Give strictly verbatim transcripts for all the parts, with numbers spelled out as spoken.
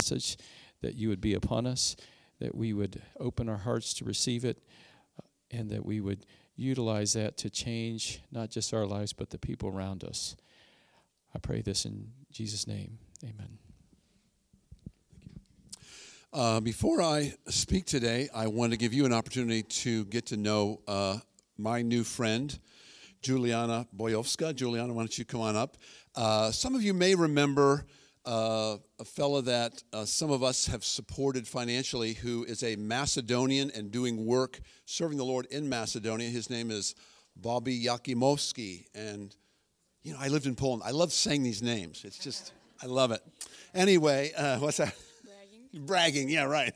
message, that you would be upon us, that we would open our hearts to receive it, uh, and that we would utilize that to change not just our lives, but the people around us. I pray this in Jesus' name. Amen. Uh, before I speak today, I want to give you an opportunity to get to know uh, my new friend, Juliana Bojovska. Juliana, why don't you come on up? Uh, some of you may remember uh, a fellow that uh, some of us have supported financially who is a Macedonian and doing work serving the Lord in Macedonia. His name is Bobby Jakimowski. And, you know, I lived in Poland. I love saying these names. It's just, I love it. Anyway, uh, what's that? Bragging. Bragging, yeah, right.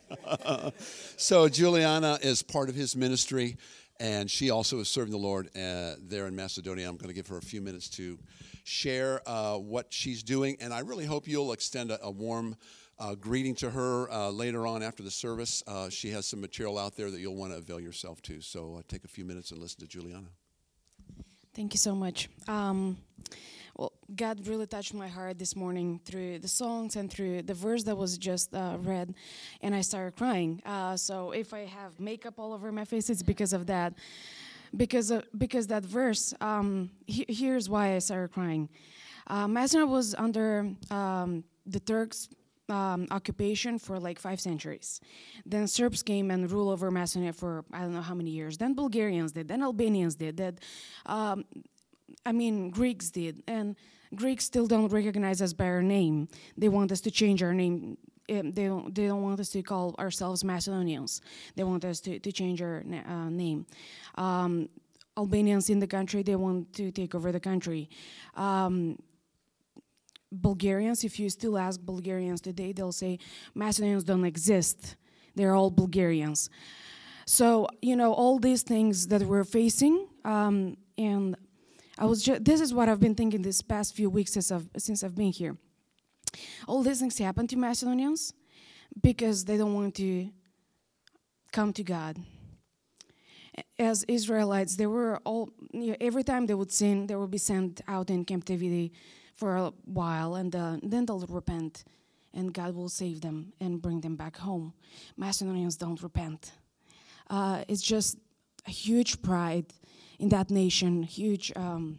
So Juliana is part of his ministry, and she also is serving the Lord uh, there in Macedonia. I'm going to give her a few minutes to share uh, what she's doing, and I really hope you'll extend a, a warm uh, greeting to her uh, later on after the service. Uh, she has some material out there that you'll want to avail yourself to, so uh, take a few minutes and listen to Juliana. Thank you so much. Um, well, God really touched my heart this morning through the songs and through the verse that was just uh, read, and I started crying. Uh, so if I have makeup all over my face, it's because of that. Because of, because that verse, um, he, here's why I started crying. Uh, Macedonia was under um, the Turks' um, occupation for like five centuries. Then Serbs came and ruled over Macedonia for I don't know how many years. Then Bulgarians did. Then Albanians did. That, um, I mean, Greeks did. And Greeks still don't recognize us by our name. They want us to change our name. Um, they don't, they don't want us to call ourselves Macedonians. They want us to, to change our uh, name. Um, Albanians in the country, they want to take over the country. Um, Bulgarians, if you still ask Bulgarians today, they'll say Macedonians don't exist. They're all Bulgarians. So, you know, all these things that we're facing, um, and I was just, this is what I've been thinking this past few weeks since I've, since I've been here. All these things happen to Macedonians because they don't want to come to God. As Israelites, they were all, you know, every time they would sin, they would be sent out in captivity for a while, and uh, then they'll repent, and God will save them and bring them back home. Macedonians don't repent. Uh, it's just a huge pride in that nation, huge, um,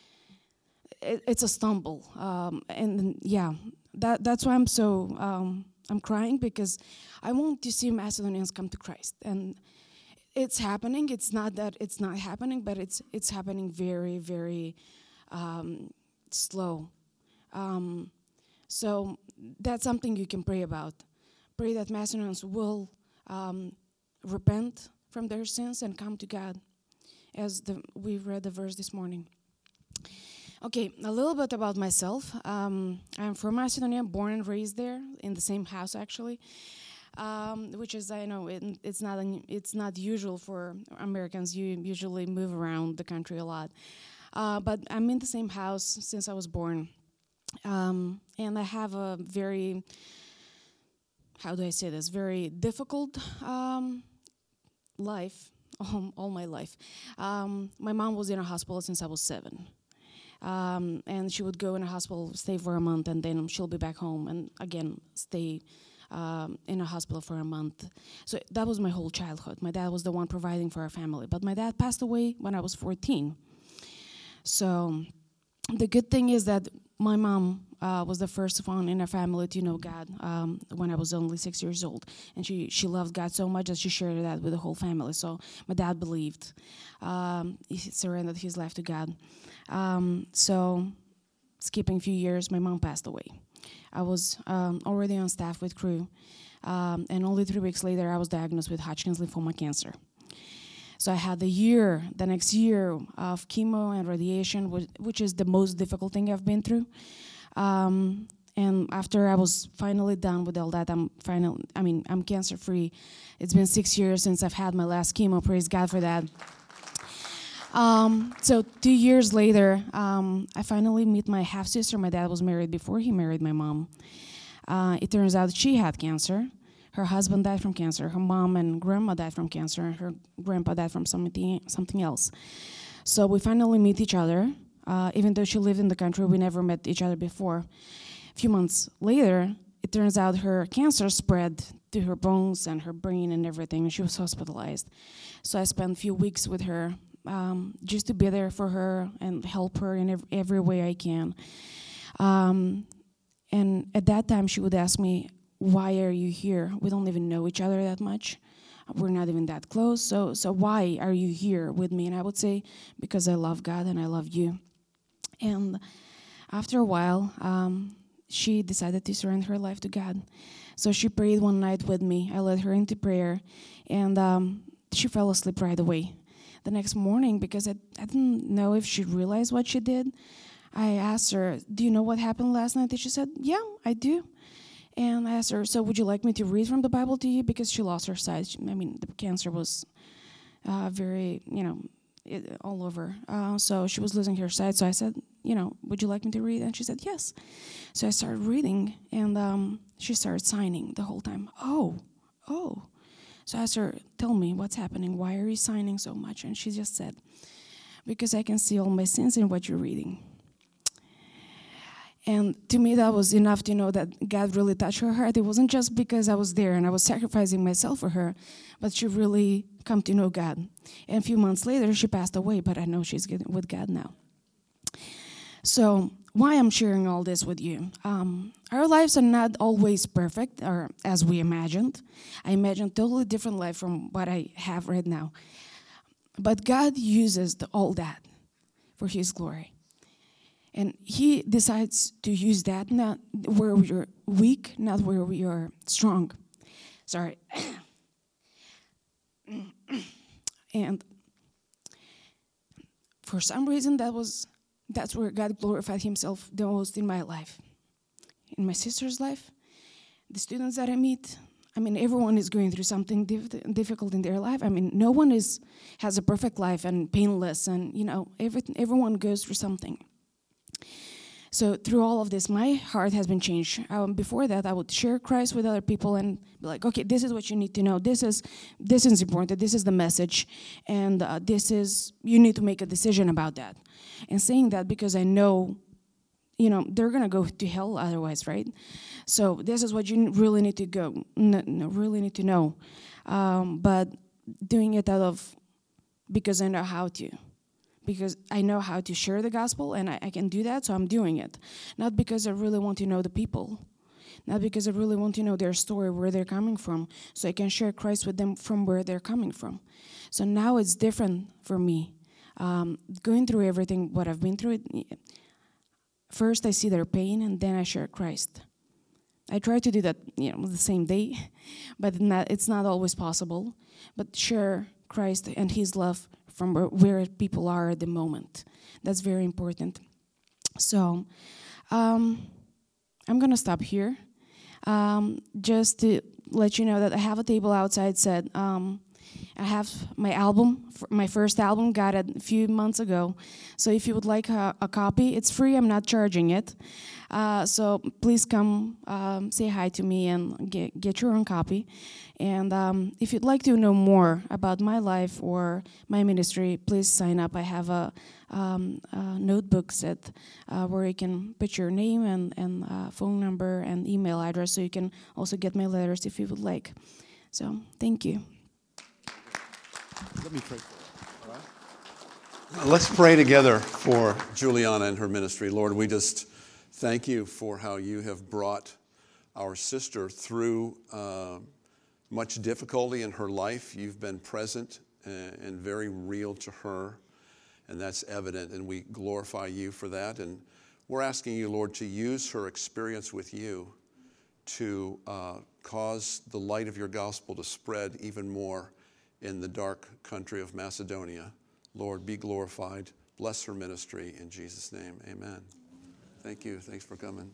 it, it's a stumble. Um, and yeah, that that's why I'm so, um, I'm crying, because I want to see Macedonians come to Christ. And it's happening. It's not that it's not happening, but it's it's happening very, very um, slow. Um, so that's something you can pray about. Pray that Macedonians will um, repent from their sins and come to God, as the, we read the verse this morning. Okay, a little bit about myself. Um, I'm from Macedonia, born and raised there, in the same house actually. Um, which is, I know, it, it's not un, it's not usual for Americans. You usually move around the country a lot. Uh, but I'm in the same house since I was born. Um, and I have a very, how do I say this, very difficult um, life, all, all my life. Um, my mom was in a hospital since I was seven. Um, and she would go in a hospital, stay for a month, and then she'll be back home and again stay Um, in a hospital for a month. So that was my whole childhood. My dad was the one providing for our family. But my dad passed away when I was fourteen. So the good thing is that my mom uh, was the first one in our family to know God um, when I was only six years old. And she, she loved God so much that she shared that with the whole family. So my dad believed. Um, he surrendered his life to God. Um, so skipping a few years, my mom passed away. I was um, already on staff with Crew, um, and only three weeks later I was diagnosed with Hodgkin's lymphoma cancer. So I had the year, the next year of chemo and radiation, which is the most difficult thing I've been through. Um, and after I was finally done with all that, I'm final. I mean, I'm cancer-free. It's been six years since I've had my last chemo. Praise God for that. Um, so two years later, um, I finally meet my half-sister. My dad was married before he married my mom. Uh, it turns out she had cancer. Her husband died from cancer. Her mom and grandma died from cancer. Her grandpa died from something something else. So we finally meet each other. Uh, even though she lived in the country, we never met each other before. A few months later, it turns out her cancer spread to her bones and her brain and everything, and she was hospitalized. So I spent a few weeks with her um, just to be there for her and help her in ev- every way I can. Um, and at that time, she would ask me, why are you here? We don't even know each other that much. We're not even that close. So, so why are you here with me? And I would say, because I love God and I love you. And after a while, um, she decided to surrender her life to God. So she prayed one night with me. I led her into prayer, and um, she fell asleep right away. The next morning, because I, I didn't know if she realized what she did, I asked her, do you know what happened last night? And she said, yeah, I do. And I asked her, so would you like me to read from the Bible to you? Because she lost her sight. She, I mean, the cancer was uh, very, you know, it, all over. Uh, so she was losing her sight. So I said, you know, would you like me to read? And she said, yes. So I started reading, and um, she started signing the whole time. Oh, oh. So I asked her, tell me, what's happening? Why are you signing so much? And she just said, because I can see all my sins in what you're reading. And to me, that was enough to know that God really touched her heart. It wasn't just because I was there and I was sacrificing myself for her, but she really come to know God. And a few months later, she passed away, but I know she's with God now. So why I'm sharing all this with you? Um, our lives are not always perfect, or as we imagined. I imagined totally different life from what I have right now. But God uses the, all that for His glory. And He decides to use that not where we are weak, not where we are strong. Sorry. And for some reason, that was that's where God glorified Himself the most in my life. In my sister's life, the students that I meet, I mean, everyone is going through something dif- difficult in their life. I mean, no one is has a perfect life and painless, and you know, everything. Everyone goes through something. So through all of this, my heart has been changed. Um, before that, I would share Christ with other people and be like, okay, this is what you need to know. This is this is important. This is the message. And uh, this is, you need to make a decision about that. And saying that because I know, you know, they're going to go to hell otherwise, right? So this is what you really need to go, no, no, really need to know. Um, but doing it out of, because I know how to. Because I know how to share the gospel, and I, I can do that, so I'm doing it. Not because I really want to know the people. Not because I really want to know their story, where they're coming from, so I can share Christ with them from where they're coming from. So now it's different for me. Um, going through everything, what I've been through, first I see their pain, and then I share Christ. I try to do that, you know, the same day, but not, it's not always possible. But share Christ and His love from where people are at the moment. That's very important. So um, I'm going to stop here. Um, just to let you know that I have a table outside said, um, I have my album, my first album, got it a few months ago. So if you would like a, a copy, it's free, I'm not charging it. Uh, so please come um, say hi to me and get, get your own copy. And um, if you'd like to know more about my life or my ministry, please sign up. I have a, um, a notebook set uh, where you can put your name and, and uh, phone number and email address, so you can also get my letters if you would like. So thank you. Let me pray for you. All right? Let's pray together for Juliana and her ministry. Lord, we just thank you for how you have brought our sister through uh, much difficulty in her life. You've been present and very real to her, and that's evident, and we glorify you for that. And we're asking you, Lord, to use her experience with you to uh, cause the light of your gospel to spread even more in the dark country of Macedonia. Lord, be glorified. Bless her ministry in Jesus' name. Amen. Thank you. Thanks for coming.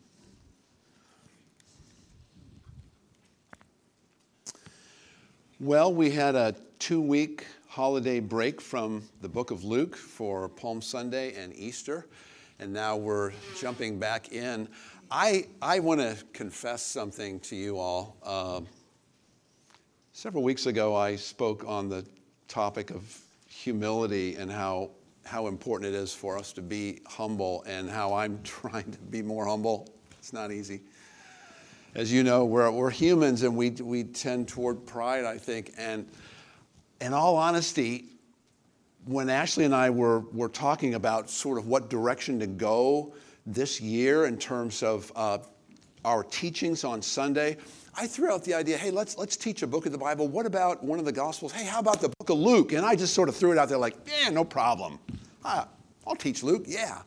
Well, we had a two-week holiday break from the book of Luke for Palm Sunday and Easter, and now we're jumping back in. I I want to confess something to you all. Uh, several weeks ago, I spoke on the topic of humility and how how important it is for us to be humble, and how I'm trying to be more humble. It's not easy. as you know, we're, we're humans and we, we tend toward pride, I think. And in all honesty, when Ashley and I were, were talking about sort of what direction to go this year in terms of uh, our teachings on Sunday, I threw out the idea, hey, let's let's teach a book of the Bible. What about one of the Gospels? Hey, how about the book of Luke? And I just sort of threw it out there like, yeah, no problem. I'll teach Luke, yeah.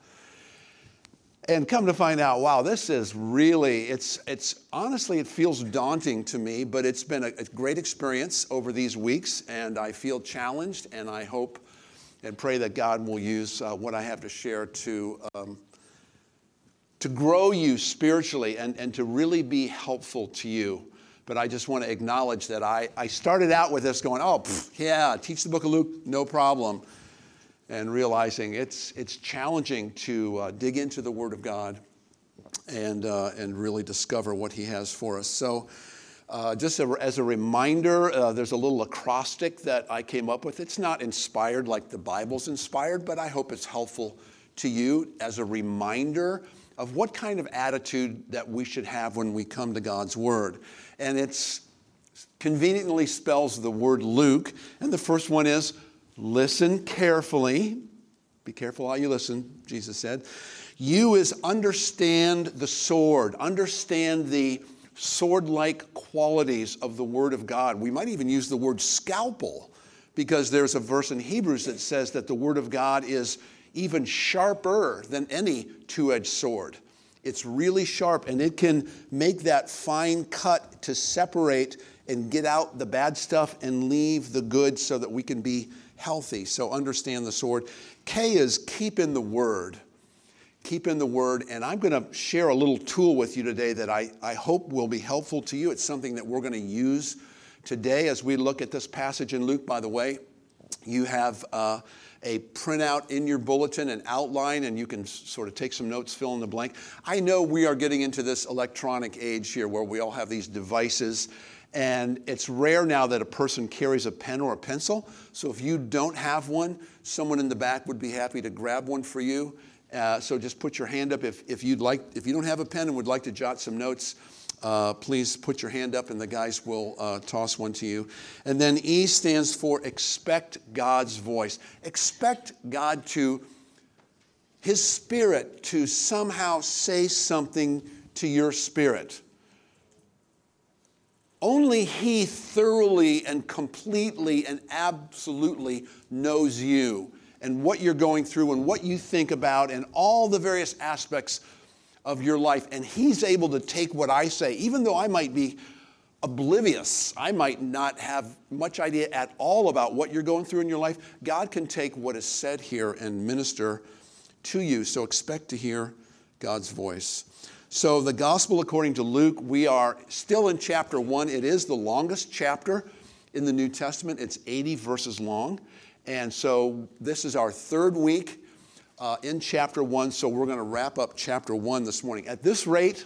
And come to find out, wow, this is really, it's, it's honestly, it feels daunting to me, but it's been a, a great experience over these weeks, and I feel challenged, and I hope and pray that God will use uh, what I have to share to um, to grow you spiritually and, and to really be helpful to you. But I just want to acknowledge that I, I started out with this going, oh, pff, yeah, teach the book of Luke, no problem. And realizing it's it's challenging to uh, dig into the Word of God and, uh, and really discover what He has for us. So uh, just a, as a reminder, uh, there's a little acrostic that I came up with. It's not inspired like the Bible's inspired, but I hope it's helpful to you as a reminder of what kind of attitude that we should have when we come to God's Word. And it's conveniently spells the word Luke. And the first one is, listen carefully. Be careful how you listen, Jesus said. You is understand the sword. Understand the sword-like qualities of the Word of God. We might even use the word scalpel, because there's a verse in Hebrews that says that the Word of God is even sharper than any two-edged sword. It's really sharp, and it can make that fine cut to separate and get out the bad stuff and leave the good so that we can be healthy. So understand the sword. K is keep in the Word. Keep in the Word, and I'm going to share a little tool with you today that I, I hope will be helpful to you. It's something that we're going to use today as we look at this passage in Luke. By the way, you have uh, a printout in your bulletin, an outline, and you can sort of take some notes, fill in the blank. I know we are getting into this electronic age here where we all have these devices, and it's rare now that a person carries a pen or a pencil. So if you don't have one, someone in the back would be happy to grab one for you. Uh, so just put your hand up if, if you'd like. If you don't have a pen and would like to jot some notes, Uh, please put your hand up and the guys will uh, toss one to you. And then E stands for expect God's voice. Expect God to, His Spirit to somehow say something to your spirit. Only He thoroughly and completely and absolutely knows you and what you're going through and what you think about and all the various aspects of your life. And He's able to take what I say, even though I might be oblivious, I might not have much idea at all about what you're going through in your life. God can take what is said here and minister to you. So expect to hear God's voice. So the gospel according to Luke, we are still in chapter one. It is the longest chapter in the New Testament. It's eighty verses long. And so this is our third week Uh, in chapter one, so we're going to wrap up chapter one this morning. At this rate,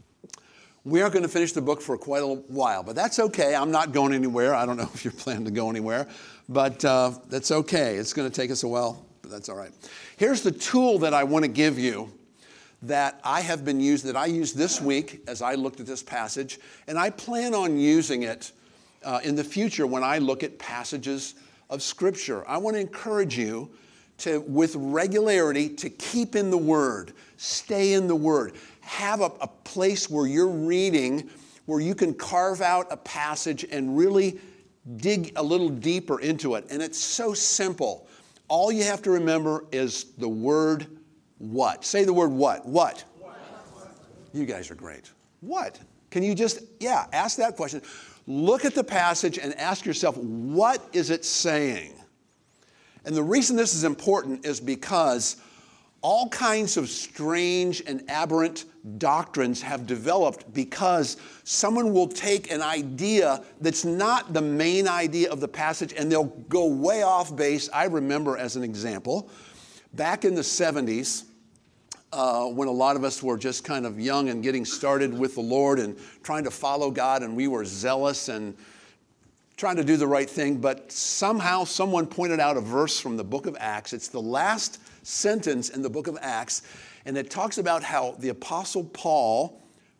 we aren't going to finish the book for quite a while, but that's okay. I'm not going anywhere. I don't know if you're planning to go anywhere, but uh, that's okay. It's going to take us a while, but that's all right. Here's the tool that I want to give you that I have been used, that I used this week as I looked at this passage, and I plan on using it uh, in the future when I look at passages of Scripture. I want to encourage you to, with regularity, to keep in the Word, stay in the Word. Have a, a place where you're reading, where you can carve out a passage and really dig a little deeper into it. And it's so simple. All you have to remember is the word what. Say the word what. What? What? You guys are great. What? Can you just, yeah, ask that question. Look at the passage and ask yourself, what is it saying? And the reason this is important is because all kinds of strange and aberrant doctrines have developed because someone will take an idea that's not the main idea of the passage and they'll go way off base. I remember, as an example, back in the seventies, uh, when a lot of us were just kind of young and getting started with the Lord and trying to follow God, and we were zealous and trying to do the right thing, but somehow someone pointed out a verse from the book of Acts. It's the last sentence in the book of Acts, and it talks about how the Apostle Paul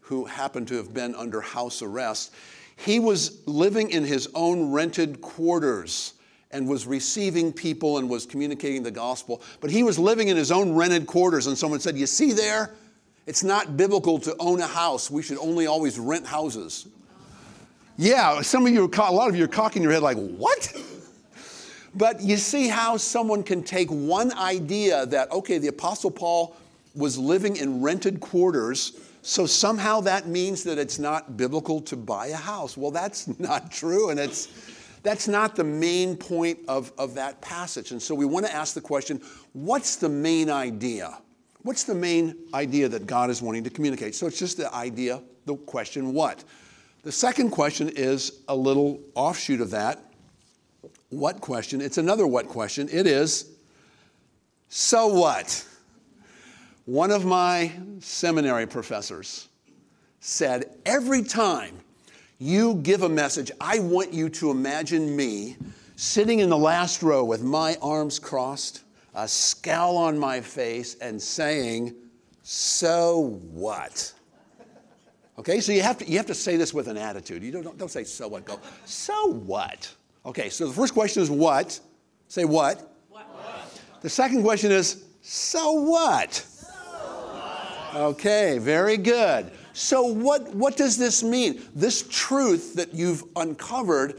who happened to have been under house arrest. He was living in his own rented quarters and was receiving people and was communicating the gospel. But he was living in his own rented quarters, and someone said, you see there? It's not biblical to own a house. We should only always rent houses. Yeah, some of you, a lot of you are cocking your head like, what? But you see how someone can take one idea that, okay, the Apostle Paul was living in rented quarters, so somehow that means that it's not biblical to buy a house. Well, that's not true, and it's that's not the main point of, of that passage. And so we want to ask the question, what's the main idea? What's the main idea that God is wanting to communicate? So it's just the idea, the question, what? The second question is a little offshoot of that. What question? It's another what question. It is, so what? One of my seminary professors said, every time you give a message, I want you to imagine me sitting in the last row with my arms crossed, a scowl on my face, and saying, so what? Okay, so you have to you have to say this with an attitude. You don't, don't say so what, go, so what? Okay, so the first question is what? Say what? What? The second question is, so what? So what? Okay, very good. So what, what does this mean? This truth that you've uncovered,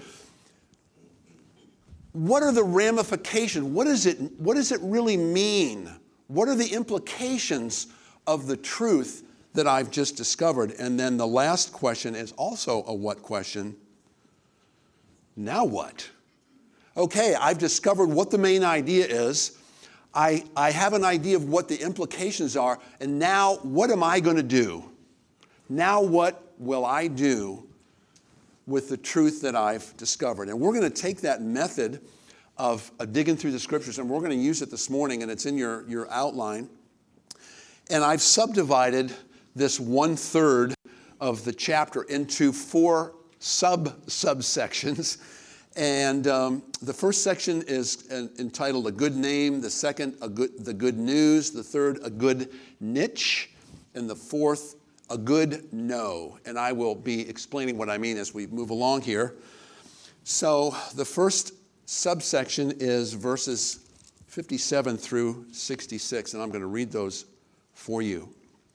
what are the ramifications? What is it, what does it really mean? What are the implications of the truth that I've just discovered? And then the last question is also a what question. Now what? Okay, I've discovered what the main idea is. I, I have an idea of what the implications are. And now what am I going to do? Now what will I do with the truth that I've discovered? And we're going to take that method of uh, digging through the scriptures, and we're going to use it this morning, and it's in your, your outline. And I've subdivided this one-third of the chapter into four sub-subsections. And um, the first section is uh, entitled A Good Name, the second, a good, The Good News, the third, A Good Niche, and the fourth, A Good No. And I will be explaining what I mean as we move along here. So the first subsection is verses fifty-seven through sixty-six, and I'm going to read those for you.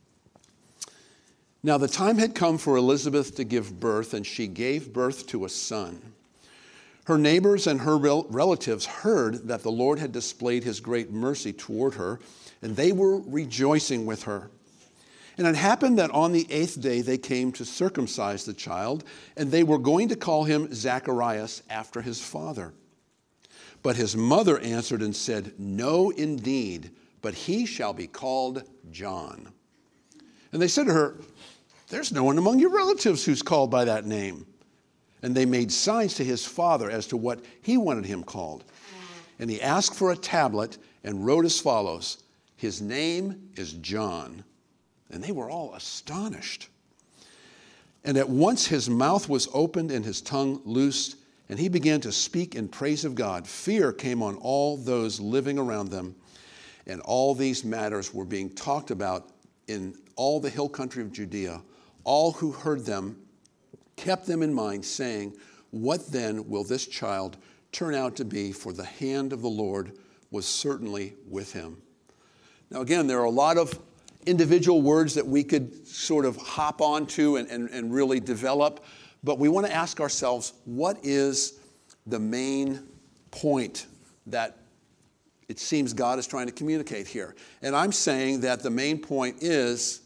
Now the time had come for Elizabeth to give birth, and she gave birth to a son. Her neighbors and her rel- relatives heard that the Lord had displayed his great mercy toward her, and they were rejoicing with her. And it happened that on the eighth day they came to circumcise the child, and they were going to call him Zacharias after his father. But his mother answered and said, No, indeed, but he shall be called John. And they said to her, There's no one among your relatives who's called by that name. And they made signs to his father as to what he wanted him called. And he asked for a tablet and wrote as follows, His name is John. And they were all astonished. And at once his mouth was opened and his tongue loosed, and he began to speak in praise of God. Fear came on all those living around them, and all these matters were being talked about in all the hill country of Judea. All who heard them kept them in mind, saying, What then will this child turn out to be? For the hand of the Lord was certainly with him. Now again, there are a lot of individual words that we could sort of hop onto and, and, and really develop, but we want to ask ourselves, what is the main point that it seems God is trying to communicate here? And I'm saying that the main point is,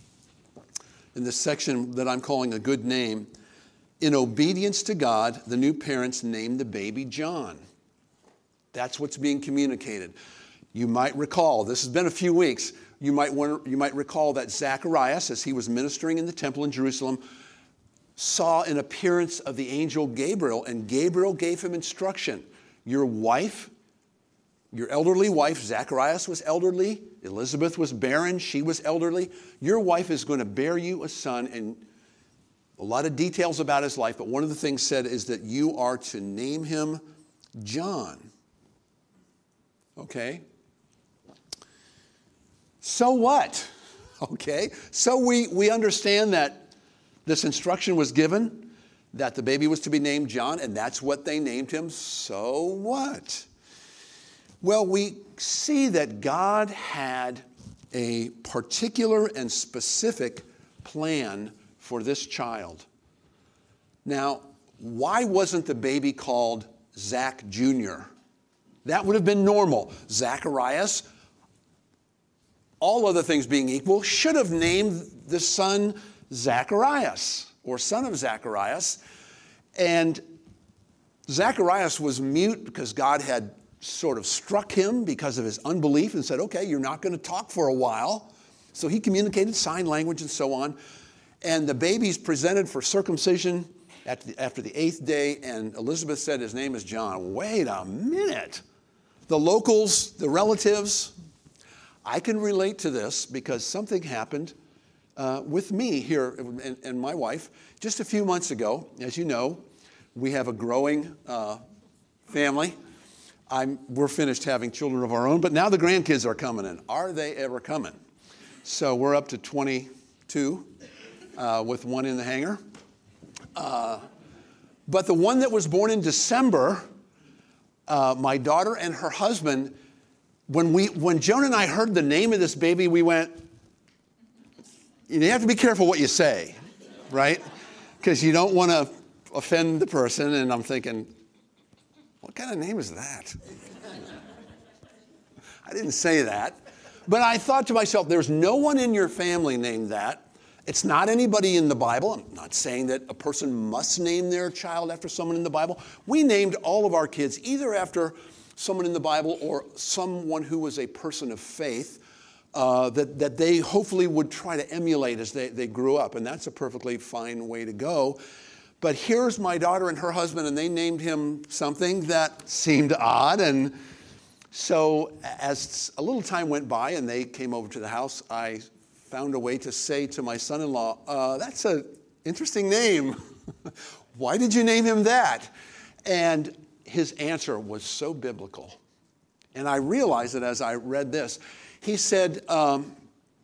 in this section that I'm calling A Good Name, in obedience to God, the new parents named the baby John. That's what's being communicated. You might recall, this has been a few weeks, you might want, you might recall that Zacharias, as he was ministering in the temple in Jerusalem, saw an appearance of the angel Gabriel, and Gabriel gave him instruction. Your wife, your elderly wife, Zacharias was elderly, Elizabeth was barren, she was elderly. Your wife is going to bear you a son, and a lot of details about his life, but one of the things said is that you are to name him John. Okay? So what? Okay, so we, we understand that this instruction was given, that the baby was to be named John, and that's what they named him. So what? Well, we see that God had a particular and specific plan for this child. Now, why wasn't the baby called Zach Junior? That would have been normal. Zacharias, all other things being equal, should have named the son Zacharias, or son of Zacharias. And Zacharias was mute because God had sort of struck him because of his unbelief and said, okay, you're not going to talk for a while. So he communicated sign language and so on. And the baby's presented for circumcision at the, after the eighth day, and Elizabeth said his name is John. Wait a minute. The locals, the relatives, I can relate to this because something happened uh, with me here and, and my wife just a few months ago. As you know, we have a growing uh, family. I'm, we're finished having children of our own, but now the grandkids are coming in. Are they ever coming? So we're up to twenty-two uh, with one in the hangar. Uh, but the one that was born in December, uh, my daughter and her husband, when we when Joan and I heard the name of this baby, we went, you have to be careful what you say, right? Because you don't want to offend the person. And I'm thinking, what kind of name is that? I didn't say that. But I thought to myself, there's no one in your family named that. It's not anybody in the Bible. I'm not saying that a person must name their child after someone in the Bible. We named all of our kids either after someone in the Bible or someone who was a person of faith uh, that, that they hopefully would try to emulate as they, they grew up. And that's a perfectly fine way to go. But here's my daughter and her husband, and they named him something that seemed odd. And so as a little time went by and they came over to the house, I found a way to say to my son-in-law, uh, that's an interesting name. Why did you name him that? And his answer was so biblical. And I realized that as I read this. He said, um,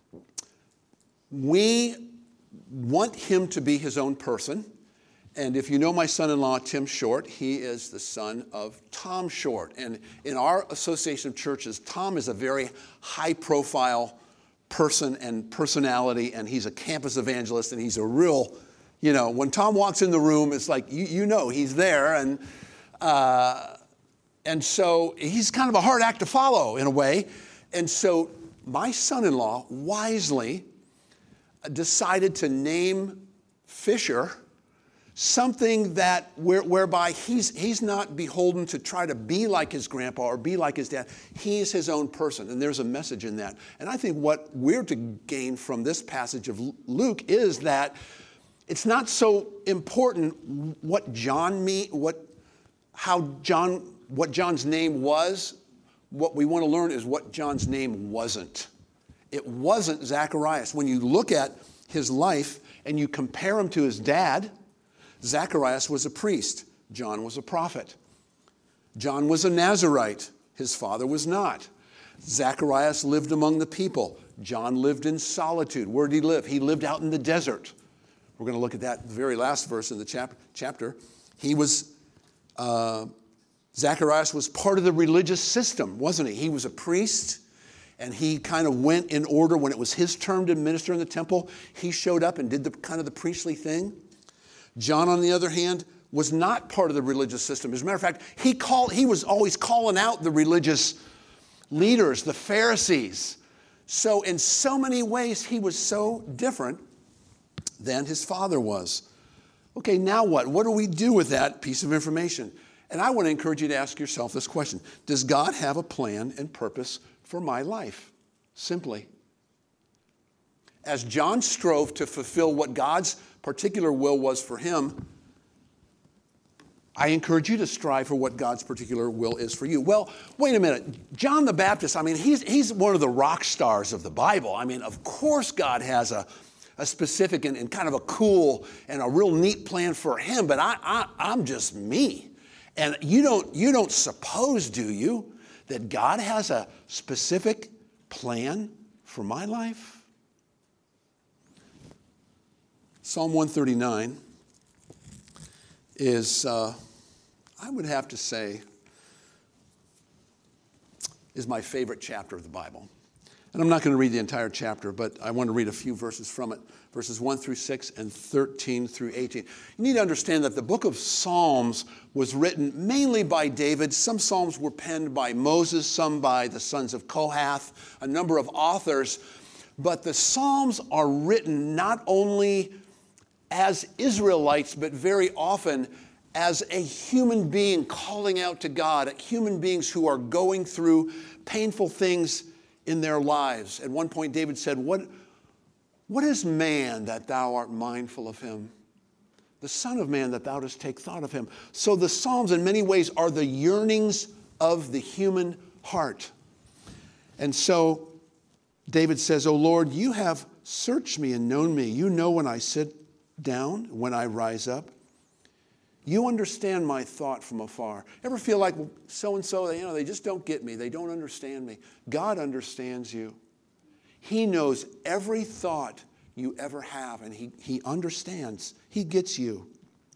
we want him to be his own person. And if you know my son-in-law, Tim Short, he is the son of Tom Short. And in our association of churches, Tom is a very high-profile person and personality, and he's a campus evangelist, and he's a real, you know, when Tom walks in the room, it's like, you, you know he's there. And, uh, and so he's kind of a hard act to follow in a way. And so my son-in-law wisely decided to name Fisher something that where, whereby he's, he's not beholden to try to be like his grandpa or be like his dad. He is his own person, and there's a message in that. And I think what we're to gain from this passage of Luke is that it's not so important what John me, what how John what John's name was. What we want to learn is what John's name wasn't. It wasn't Zacharias. When you look at his life and you compare him to his dad, Zacharias was a priest. John was a prophet. John was a Nazirite. His father was not. Zacharias lived among the people. John lived in solitude. Where did he live? He lived out in the desert. We're going to look at that very last verse in the chap- chapter. He was, uh, Zacharias was part of the religious system, wasn't he? He was a priest, and he kind of went in order when it was his turn to minister in the temple. He showed up and did the kind of the priestly thing. John, on the other hand, was not part of the religious system. As a matter of fact, he called, he was always calling out the religious leaders, the Pharisees. So in so many ways, he was so different than his father was. Okay, now what? What do we do with that piece of information? And I want to encourage you to ask yourself this question. Does God have a plan and purpose for my life? Simply. As John strove to fulfill what God's particular will was for him, I encourage you to strive for what God's particular will is for you. Well, wait a minute. John the Baptist, I mean, he's, he's one of the rock stars of the Bible. I mean, of course God has a, a specific and, and kind of a cool and a real neat plan for him, but I, I, I'm just me. And you don't, you don't suppose, do you, that God has a specific plan for my life? Psalm one thirty-nine is, uh, I would have to say, is my favorite chapter of the Bible. And I'm not going to read the entire chapter, but I want to read a few verses from it, verses one through six and thirteen through eighteen. You need to understand that the book of Psalms was written mainly by David. Some Psalms were penned by Moses, some by the sons of Kohath, a number of authors. But the Psalms are written not only as Israelites, but very often as a human being calling out to God, human beings who are going through painful things in their lives. At one point, David said, what, what is man that thou art mindful of him? The Son of Man that thou dost take thought of him. So the Psalms in many ways are the yearnings of the human heart. And so David says, O Lord, you have searched me and known me. You know when I sit down, when I rise up. You understand my thought from afar. Ever feel like so-and-so, you know, they just don't get me. They don't understand me. God understands you. He knows every thought you ever have, and he, he understands. He gets you.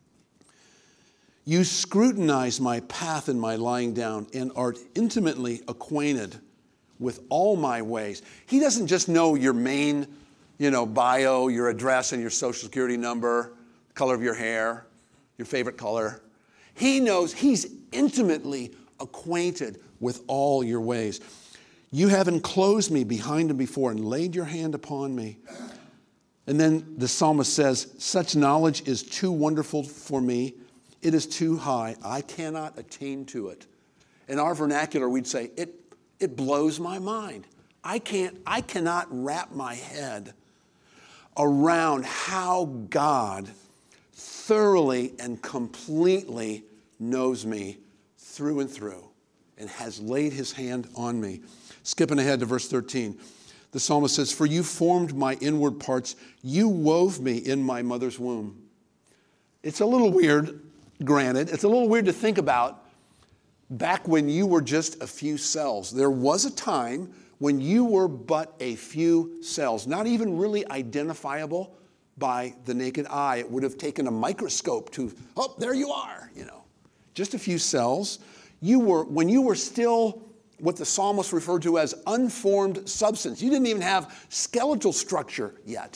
You scrutinize my path and my lying down and art intimately acquainted with all my ways. He doesn't just know your main, you know, bio, your address and your social security number, color of your hair, your favorite color. He knows, he's intimately acquainted with all your ways. You have enclosed me behind and before and laid your hand upon me. And then the psalmist says, such knowledge is too wonderful for me. It is too high. I cannot attain to it. In our vernacular, we'd say, it, it blows my mind. I can't, I cannot wrap my head around how God thoroughly and completely knows me through and through and has laid his hand on me. Skipping ahead to verse thirteen, the psalmist says, for you formed my inward parts. You wove me in my mother's womb. It's a little weird, granted. It's a little weird to think about back when you were just a few cells. There was a time when you were but a few cells, not even really identifiable by the naked eye. It would have taken a microscope to, oh, there you are, you know. Just a few cells. You were, when you were still what the psalmist referred to as unformed substance. You didn't even have skeletal structure yet.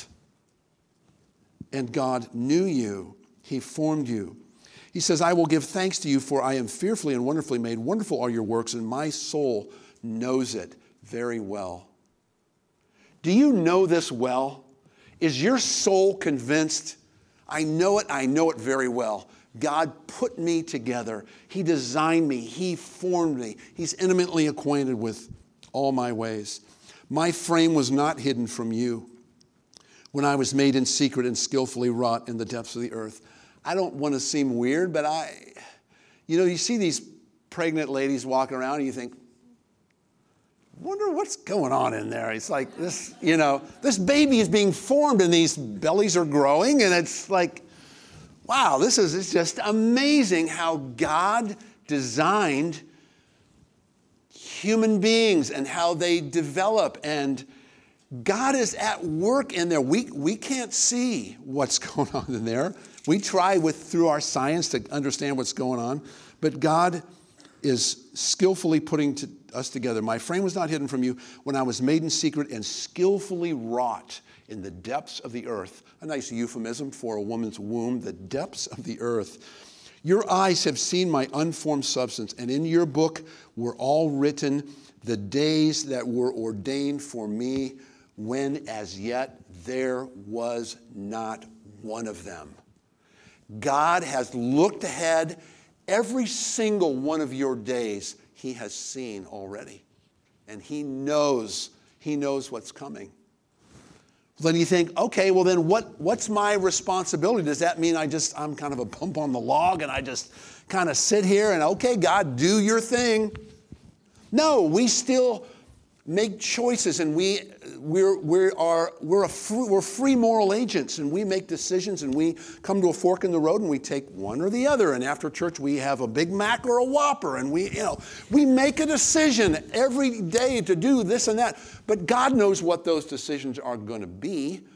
And God knew you. He formed you. He says, I will give thanks to you, for I am fearfully and wonderfully made. Wonderful are your works, and my soul knows it very well. Do you know this well? Is your soul convinced? I know it, I know it very well. God put me together. He designed me. He formed me. He's intimately acquainted with all my ways. My frame was not hidden from you when I was made in secret and skillfully wrought in the depths of the earth. I don't want to seem weird, but I, you know, you see these pregnant ladies walking around and you think, wonder what's going on in there. It's like this, you know, this baby is being formed and these bellies are growing, and it's like, wow, this is it's just amazing how God designed human beings and how they develop. And God is at work in there. We, we can't see what's going on in there. We try with through our science to understand what's going on, but God is skillfully putting to, us together. My frame was not hidden from you when I was made in secret and skillfully wrought in the depths of the earth. A nice euphemism for a woman's womb, the depths of the earth. Your eyes have seen my unformed substance, and in your book were all written the days that were ordained for me, when as yet there was not one of them. God has looked ahead. Every single one of your days he has seen already. And he knows, he knows what's coming. Then you think, okay, well then what, what's my responsibility? Does that mean I just, I'm kind of a bump on the log and I just kind of sit here and, okay, God, do your thing? No, we still make choices, and we we're we are we're a free, we're free moral agents, and we make decisions, and we come to a fork in the road, and we take one or the other. And after church, we have a Big Mac or a Whopper, and we you know we make a decision every day to do this and that. But God knows what those decisions are going to be.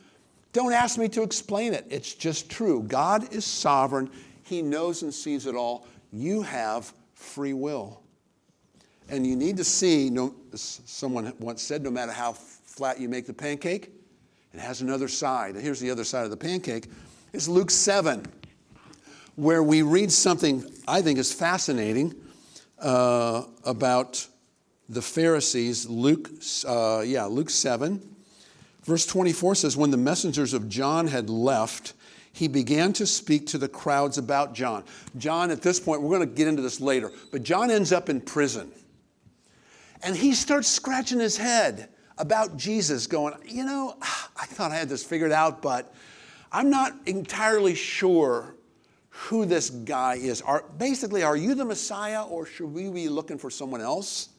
Don't ask me to explain it. It's just true. God is sovereign. He knows and sees it all. You have free will. And you need to see, no, someone once said, no matter how flat you make the pancake, it has another side. And here's the other side of the pancake. It's Luke seven, where we read something I think is fascinating uh, about the Pharisees. Luke, uh, yeah, Luke seven. Verse twenty-four says, when the messengers of John had left, he began to speak to the crowds about John. John, at this point, we're going to get into this later, but John ends up in prison. And he starts scratching his head about Jesus, going, you know, I thought I had this figured out, but I'm not entirely sure who this guy is. Are, basically, are you the Messiah, or should we be looking for someone else?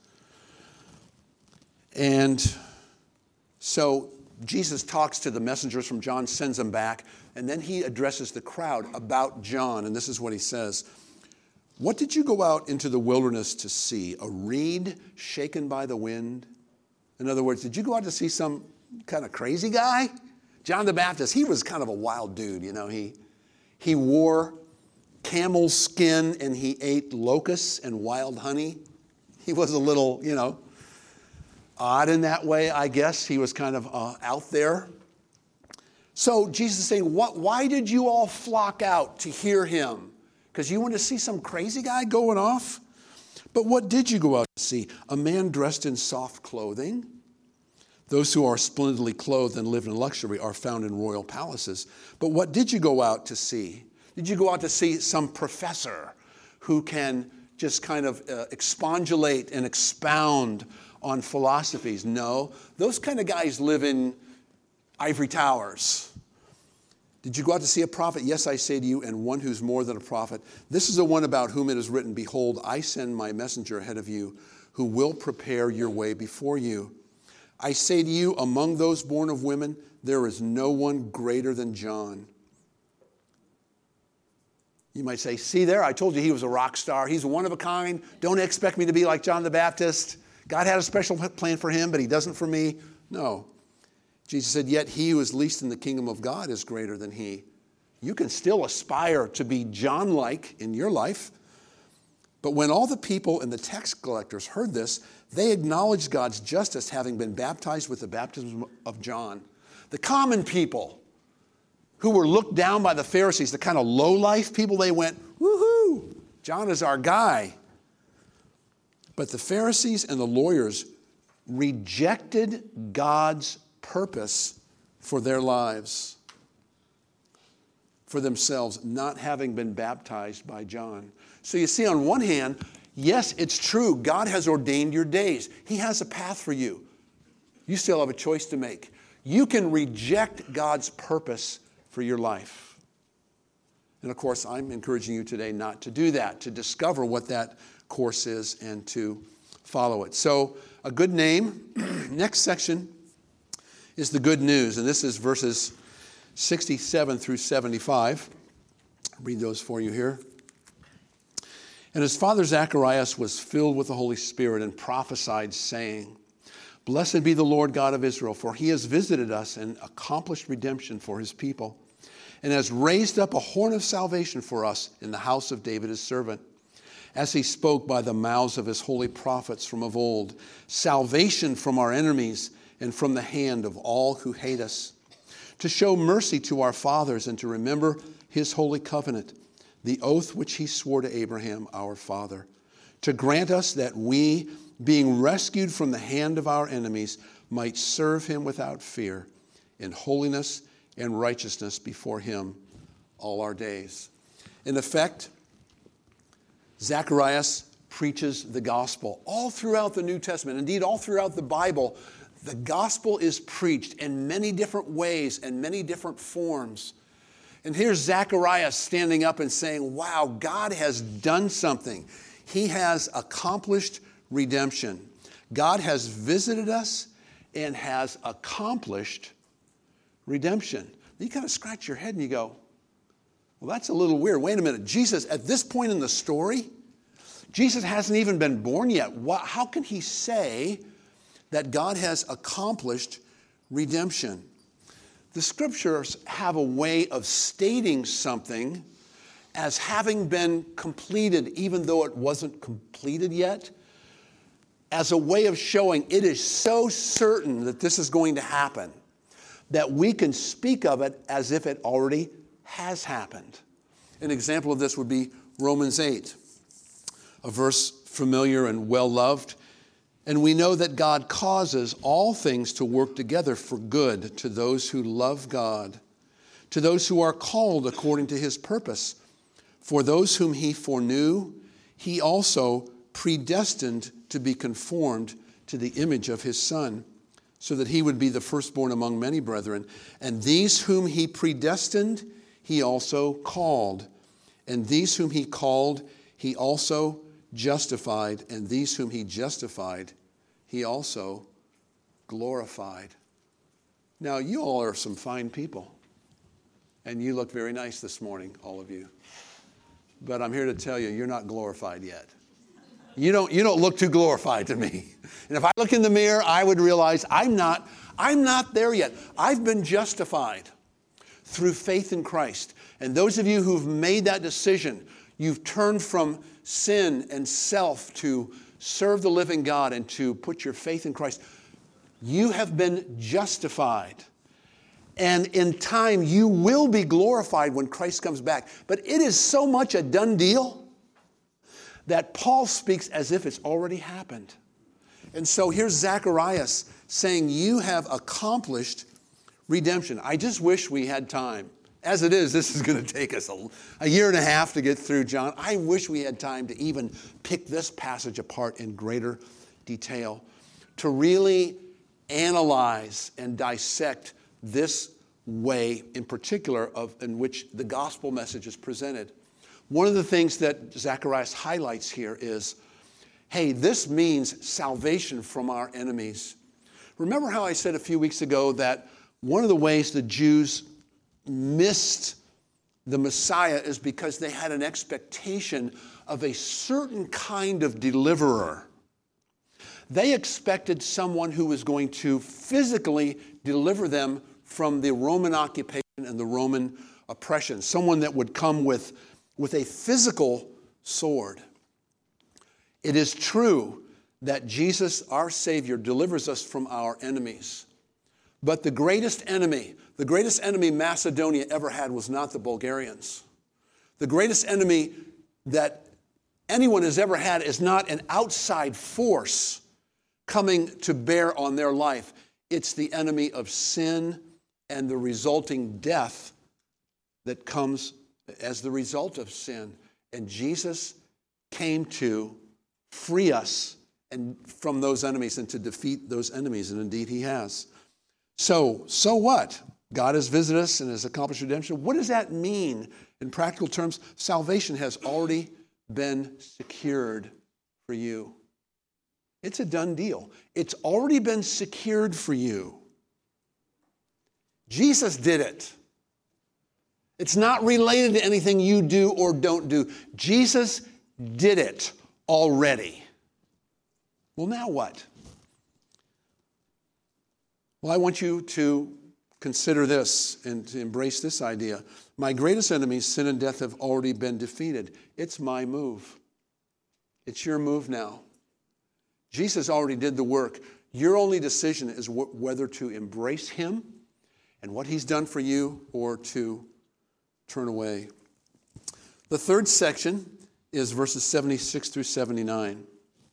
And so Jesus talks to the messengers from John, sends them back, and then he addresses the crowd about John, and this is what he says. What did you go out into the wilderness to see? A reed shaken by the wind? In other words, did you go out to see some kind of crazy guy? John the Baptist, he was kind of a wild dude, you know. He, he wore camel skin and he ate locusts and wild honey. He was a little, you know, odd in that way, I guess. He was kind of uh, out there. So Jesus is saying, what, why did you all flock out to hear him? Because you want to see some crazy guy going off? But what did you go out to see? A man dressed in soft clothing? Those who are splendidly clothed and live in luxury are found in royal palaces. But what did you go out to see? Did you go out to see some professor who can just kind of uh, expongulate and expound on philosophies? No. Those kind of guys live in ivory towers. Did you go out to see a prophet? Yes, I say to you, and one who's more than a prophet. This is the one about whom it is written, behold, I send my messenger ahead of you, who will prepare your way before you. I say to you, among those born of women, there is no one greater than John. You might say, see there, I told you he was a rock star. He's one of a kind. Don't expect me to be like John the Baptist. God had a special plan for him, but he doesn't for me. No. Jesus said, yet he who is least in the kingdom of God is greater than he. You can still aspire to be John-like in your life. But when all the people and the tax collectors heard this, they acknowledged God's justice, having been baptized with the baptism of John. The common people who were looked down by the Pharisees, the kind of low-life people, they went, woohoo, John is our guy. But the Pharisees and the lawyers rejected God's purpose for their lives, for themselves, not having been baptized by John. So you see, on one hand, yes, it's true. God has ordained your days. He has a path for you. You still have a choice to make. You can reject God's purpose for your life. And of course, I'm encouraging you today not to do that, to discover what that course is and to follow it. So a good name. Next section is the good news. And this is verses sixty-seven through seventy-five. I'll read those for you here. And his father Zacharias was filled with the Holy Spirit and prophesied, saying, blessed be the Lord God of Israel, for he has visited us and accomplished redemption for his people, and has raised up a horn of salvation for us in the house of David his servant, as he spoke by the mouths of his holy prophets from of old, salvation from our enemies and from the hand of all who hate us, to show mercy to our fathers and to remember his holy covenant, the oath which he swore to Abraham our father, to grant us that we, being rescued from the hand of our enemies, might serve him without fear, in holiness and righteousness before him all our days. In effect, Zacharias preaches the gospel all throughout the New Testament. Indeed, all throughout the Bible, the gospel is preached in many different ways and many different forms. And here's Zacharias standing up and saying, wow, God has done something. He has accomplished redemption. God has visited us and has accomplished redemption. You kind of scratch your head and you go, well, that's a little weird. Wait a minute. Jesus, at this point in the story, Jesus hasn't even been born yet. How can he say that God has accomplished redemption? The scriptures have a way of stating something as having been completed, even though it wasn't completed yet, as a way of showing it is so certain that this is going to happen that we can speak of it as if it already has happened. An example of this would be Romans eight, a verse familiar and well-loved. And we know that God causes all things to work together for good to those who love God, to those who are called according to his purpose. For those whom he foreknew, he also predestined to be conformed to the image of his Son, so that he would be the firstborn among many brethren. And these whom he predestined, he also called. And these whom he called, he also justified. And these whom he justified, he also glorified. Now, you all are some fine people. And you look very nice this morning, all of you. But I'm here to tell you, you're not glorified yet. You don't, you don't look too glorified to me. And if I look in the mirror, I would realize I'm not, I'm not there yet. I've been justified through faith in Christ. And those of you who've made that decision, you've turned from sin and self to serve the living God and to put your faith in Christ. You have been justified. And in time, you will be glorified when Christ comes back. But it is so much a done deal that Paul speaks as if it's already happened. And so here's Zacharias saying, you have accomplished redemption. I just wish we had time. As it is, this is going to take us a, a year and a half to get through John. I wish we had time to even pick this passage apart in greater detail, to really analyze and dissect this way in particular of in which the gospel message is presented. One of the things that Zacharias highlights here is, hey, this means salvation from our enemies. Remember how I said a few weeks ago that one of the ways the Jews missed the Messiah is because they had an expectation of a certain kind of deliverer. They expected someone who was going to physically deliver them from the Roman occupation and the Roman oppression, someone that would come with, with a physical sword. It is true that Jesus, our Savior, delivers us from our enemies. But the greatest enemy, the greatest enemy Macedonia ever had was not the Bulgarians. The greatest enemy that anyone has ever had is not an outside force coming to bear on their life. It's the enemy of sin and the resulting death that comes as the result of sin. And Jesus came to free us and from those enemies and to defeat those enemies, and indeed he has. So, so what? God has visited us and has accomplished redemption. What does that mean in practical terms? Salvation has already been secured for you. It's a done deal. It's already been secured for you. Jesus did it. It's not related to anything you do or don't do. Jesus did it already. Well, now what? Well, I want you to consider this and to embrace this idea. My greatest enemies, sin and death, have already been defeated. It's my move. It's your move now. Jesus already did the work. Your only decision is wh- whether to embrace him and what he's done for you or to turn away. The third section is verses seventy-six through seventy-nine.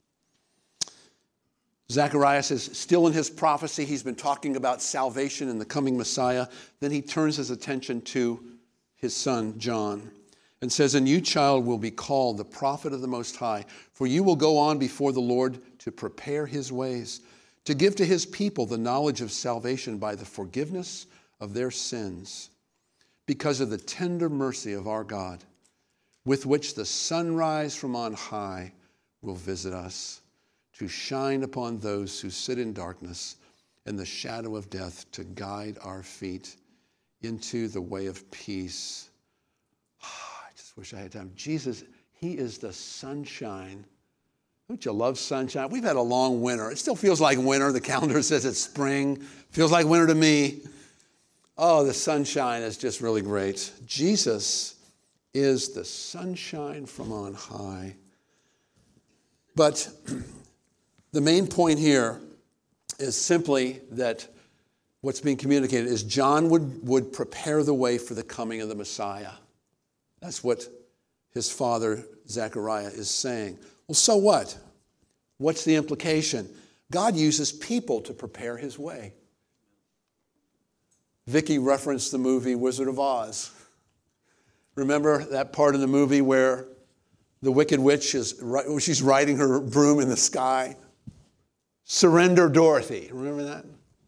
Zacharias is still in his prophecy. He's been talking about salvation and the coming Messiah. Then he turns his attention to his son, John, and says, "And you, child, will be called the prophet of the Most High, for you will go on before the Lord to prepare his ways, to give to his people the knowledge of salvation by the forgiveness of their sins, because of the tender mercy of our God, with which the sunrise from on high will visit us, to shine upon those who sit in darkness and the shadow of death, to guide our feet into the way of peace." I just wish I had time. Jesus, he is the sunshine. Don't you love sunshine? We've had a long winter. It still feels like winter. The calendar says it's spring. Feels like winter to me. Oh, the sunshine is just really great. Jesus is the sunshine from on high. But the main point here is simply that what's being communicated is John would, would prepare the way for the coming of the Messiah. That's what his father, Zechariah, is saying. Well, so what? What's the implication? God uses people to prepare his way. Vicky referenced the movie Wizard of Oz. Remember that part of the movie where the Wicked Witch is, she's riding her broom in the sky? Surrender, Dorothy. Remember that?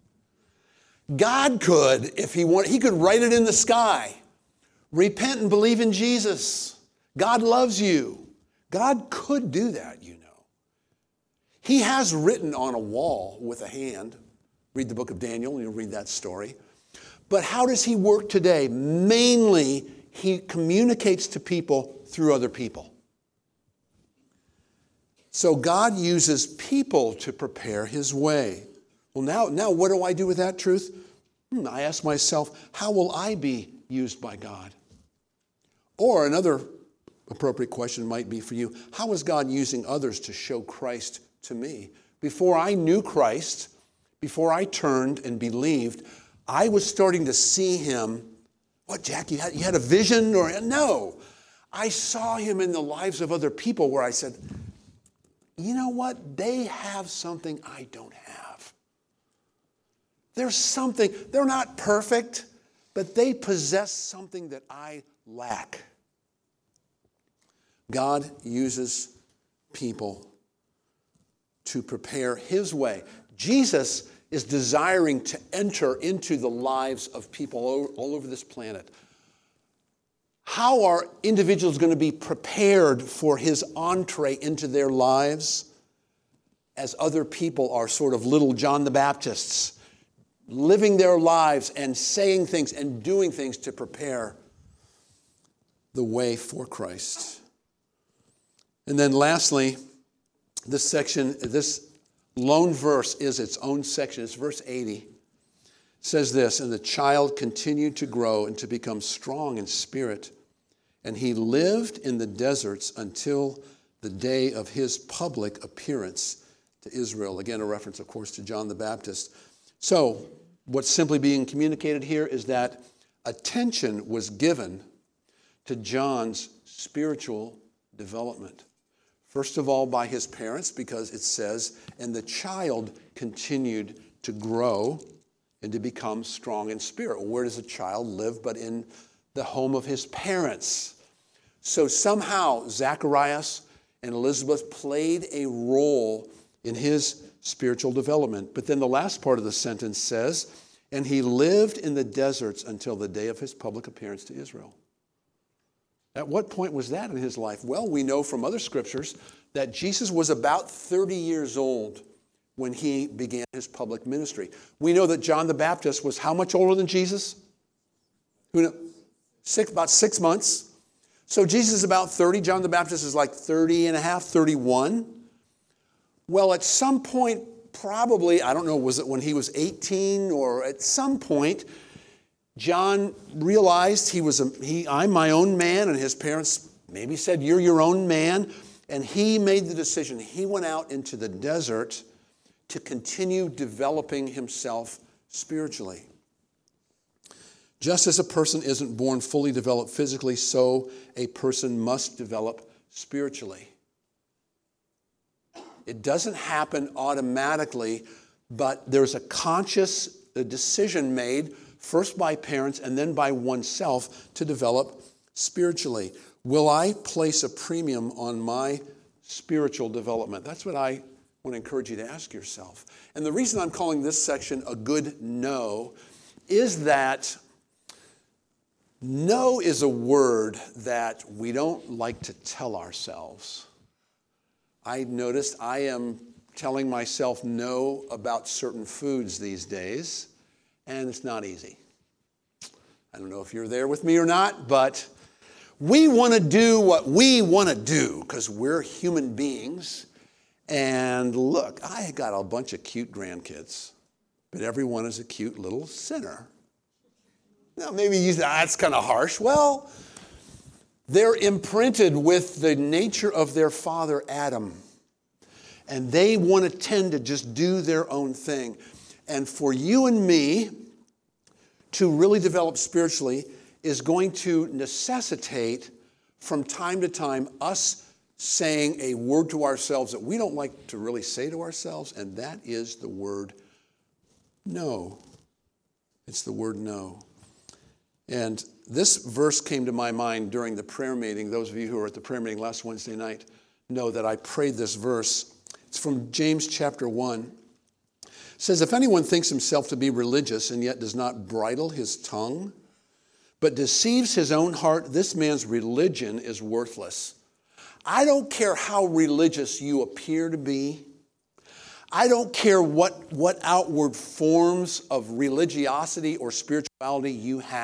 God could, if he wanted, he could write it in the sky. Repent and believe in Jesus. God loves you. God could do that, you know. He has written on a wall with a hand. Read the book of Daniel and you'll read that story. But how does he work today? Mainly, he communicates to people through other people. So God uses people to prepare his way. Well, now, now what do I do with that truth? Hmm, I ask myself, how will I be used by God? Or another appropriate question might be for you, how is God using others to show Christ to me? Before I knew Christ, before I turned and believed, I was starting to see him. What, Jack, you had, you had a vision? Or no, I saw him in the lives of other people where I said, you know what? They have something I don't have. There's something, they're not perfect, but they possess something that I lack. God uses people to prepare his way. Jesus is desiring to enter into the lives of people all, all over this planet. How are individuals going to be prepared for his entree into their lives as other people are sort of little John the Baptists, living their lives and saying things and doing things to prepare the way for Christ? And then lastly, this section, this lone verse is its own section. It's verse eighty. It says this, and the child continued to grow and to become strong in spirit, and he lived in the deserts until the day of his public appearance to Israel. Again, a reference, of course, to John the Baptist. So what's simply being communicated here is that attention was given to John's spiritual development. First of all, by his parents, because it says, and the child continued to grow and to become strong in spirit. Where does a child live but in the home of his parents? So somehow Zacharias and Elizabeth played a role in his spiritual development. But then the last part of the sentence says, and he lived in the deserts until the day of his public appearance to Israel. At what point was that in his life? Well, we know from other scriptures that Jesus was about thirty years old when he began his public ministry. We know that John the Baptist was how much older than Jesus? Who knows? Six, about six months. So Jesus is about thirty. John the Baptist is like thirty and a half, thirty-one. Well, at some point, probably, I don't know, was it when he was eighteen or at some point, John realized he was a, he, I'm my own man, and his parents maybe said, you're your own man. And he made the decision. He went out into the desert to continue developing himself spiritually. Just as a person isn't born fully developed physically, so a person must develop spiritually. It doesn't happen automatically, but there's a conscious decision made first by parents and then by oneself to develop spiritually. Will I place a premium on my spiritual development? That's what I want to encourage you to ask yourself. And the reason I'm calling this section a good no is that no is a word that we don't like to tell ourselves. I noticed I am telling myself no about certain foods these days, and it's not easy. I don't know if you're there with me or not, but we want to do what we want to do because we're human beings. And look, I got a bunch of cute grandkids, but everyone is a cute little sinner. Now, maybe you say, ah, that's kind of harsh. Well, they're imprinted with the nature of their father, Adam. And they want to tend to just do their own thing. And for you and me to really develop spiritually is going to necessitate from time to time us saying a word to ourselves that we don't like to really say to ourselves, and that is the word no. It's the word no. And this verse came to my mind during the prayer meeting. Those of you who were at the prayer meeting last Wednesday night know that I prayed this verse. It's from James chapter one. It says, if anyone thinks himself to be religious and yet does not bridle his tongue, but deceives his own heart, this man's religion is worthless. I don't care how religious you appear to be. I don't care what, what outward forms of religiosity or spirituality you have.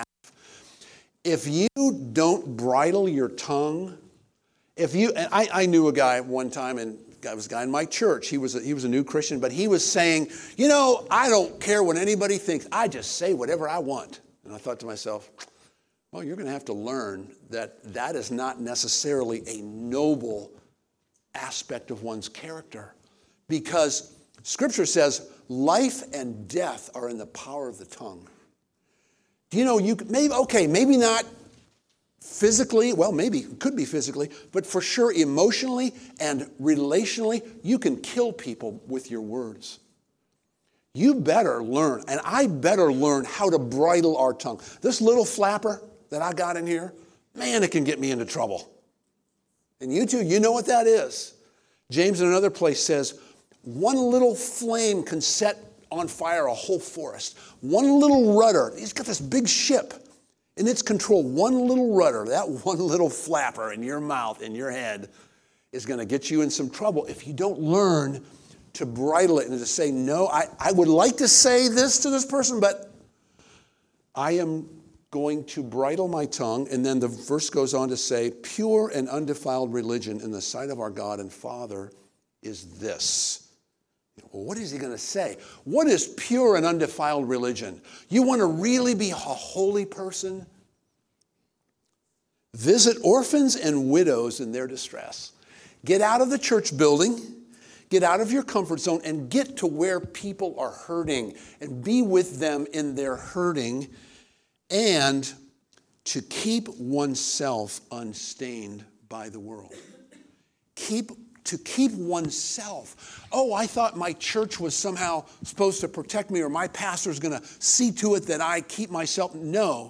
If you don't bridle your tongue, if you, and I, I knew a guy one time, and I was a guy in my church. He was a, he was a new Christian, but he was saying, you know, I don't care what anybody thinks. I just say whatever I want. And I thought to myself, well, you're going to have to learn that that is not necessarily a noble aspect of one's character, because Scripture says life and death are in the power of the tongue. Do you know, you maybe, okay, maybe not physically, well, maybe it could be physically, but for sure emotionally and relationally, you can kill people with your words. You better learn, and I better learn how to bridle our tongue. This little flapper that I got in here, man, it can get me into trouble. And you too, you know what that is. James in another place says, one little flame can set on fire a whole forest. One little rudder, he's got this big ship in its control. One little rudder, that one little flapper in your mouth, in your head, is going to get you in some trouble if you don't learn to bridle it and to say, no, I, I would like to say this to this person, but I am going to bridle my tongue. And then the verse goes on to say, pure and undefiled religion in the sight of our God and Father is this. Well, what is he going to say? What is pure and undefiled religion? You want to really be a holy person? Visit orphans and widows in their distress. Get out of the church building, get out of your comfort zone, and get to where people are hurting and be with them in their hurting, and to keep oneself unstained by the world. Keep To keep oneself. Oh, I thought my church was somehow supposed to protect me, or my pastor's going to see to it that I keep myself. No.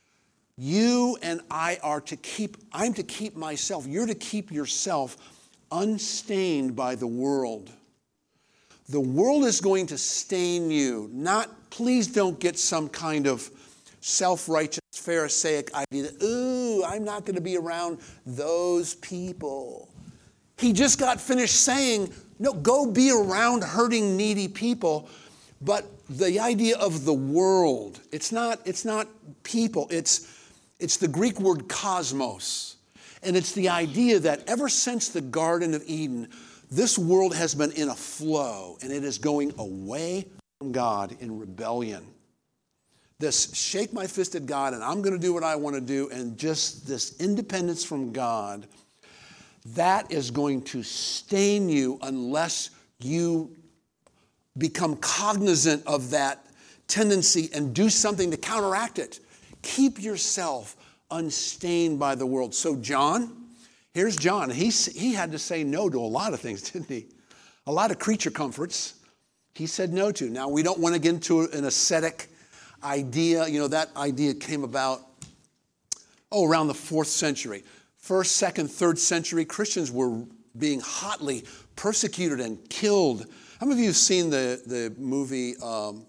You and I are to keep, I'm to keep myself. You're to keep yourself unstained by the world. The world is going to stain you. Not, please don't get some kind of self-righteous Pharisaic idea that, ooh, I'm not going to be around those people. He just got finished saying, no, go be around hurting, needy people. But the idea of the world, it's not, it's not people. It's, it's the Greek word cosmos. And it's the idea that ever since the Garden of Eden, this world has been in a flow, and it is going away from God in rebellion. This shake my fist at God, and I'm going to do what I want to do, and just this independence from God, that is going to stain you unless you become cognizant of that tendency and do something to counteract it. Keep yourself unstained by the world. So John, here's John. He, he had to say no to a lot of things, didn't he? A lot of creature comforts he said no to. Now, we don't want to get into an ascetic idea. You know, that idea came about, oh, around the fourth century. First, second, third century, Christians were being hotly persecuted and killed. How many of you have seen the, the movie um,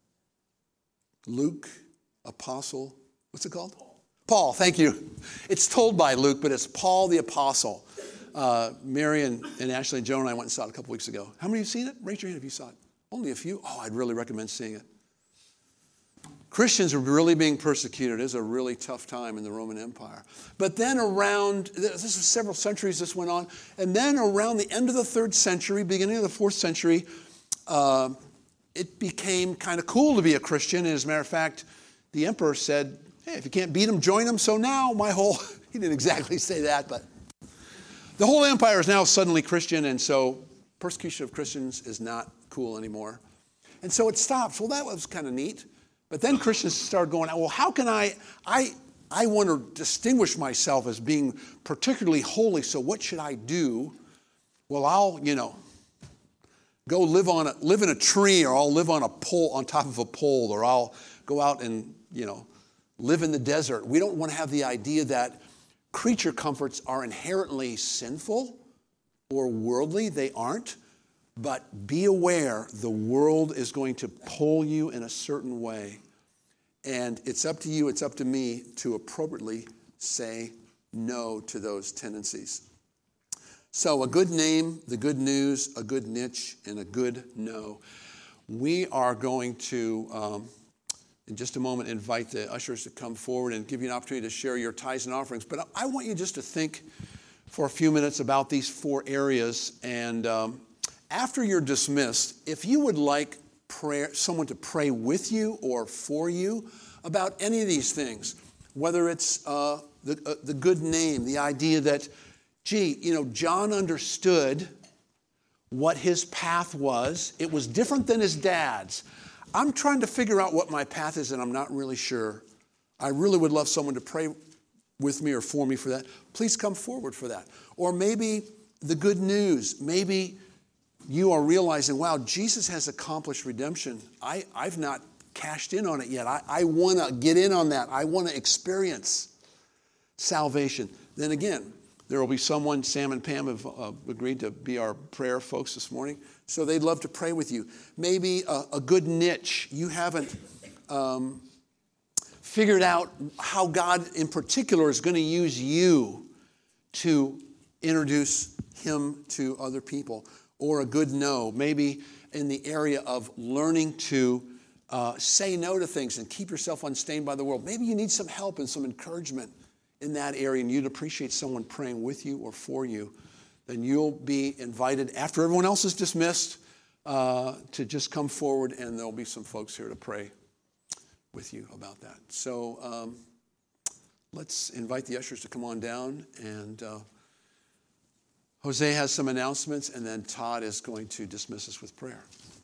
Luke, Apostle? What's it called? Paul. Paul, thank you. It's told by Luke, but it's Paul the Apostle. Uh, Mary and, and Ashley and Joan and I went and saw it a couple weeks ago. How many of you have seen it? Raise your hand if you saw it. Only a few? Oh, I'd really recommend seeing it. Christians are really being persecuted. It was a really tough time in the Roman Empire. But then around, this was several centuries this went on, and then around the end of the third century, beginning of the fourth century, uh, it became kind of cool to be a Christian. And as a matter of fact, the emperor said, hey, if you can't beat them, join them. So now my whole, he didn't exactly say that, but the whole empire is now suddenly Christian, and so persecution of Christians is not cool anymore. And so it stops. Well, that was kind of neat. But then Christians started going, well, how can I, I, I want to distinguish myself as being particularly holy, so what should I do? Well, I'll, you know, go live on a, live in a tree, or I'll live on a pole, on top of a pole, or I'll go out and, you know, live in the desert. We don't want to have the idea that creature comforts are inherently sinful or worldly. They aren't. But be aware, the world is going to pull you in a certain way. And it's up to you, it's up to me to appropriately say no to those tendencies. So a good name, the good news, a good niche, and a good no. We are going to, um, in just a moment, invite the ushers to come forward and give you an opportunity to share your tithes and offerings. But I want you just to think for a few minutes about these four areas. And um, after you're dismissed, if you would like prayer, someone to pray with you or for you about any of these things, whether it's uh, the, uh, the good name, the idea that, gee, you know, John understood what his path was. It was different than his dad's. I'm trying to figure out what my path is, and I'm not really sure. I really would love someone to pray with me or for me for that. Please come forward for that. Or maybe the good news. Maybe you are realizing, wow, Jesus has accomplished redemption. I, I've not cashed in on it yet. I, I want to get in on that. I want to experience salvation. Then again, there will be someone, Sam and Pam have uh, agreed to be our prayer folks this morning. So they'd love to pray with you. Maybe a, a good niche. You haven't um, figured out how God in particular is going to use you to introduce him to other people. Or a good no. Maybe in the area of learning to uh, say no to things and keep yourself unstained by the world. Maybe you need some help and some encouragement in that area, and you'd appreciate someone praying with you or for you. Then you'll be invited, after everyone else is dismissed, uh, to just come forward, and there'll be some folks here to pray with you about that. So um, let's invite the ushers to come on down, and uh, Jose has some announcements, and then Todd is going to dismiss us with prayer.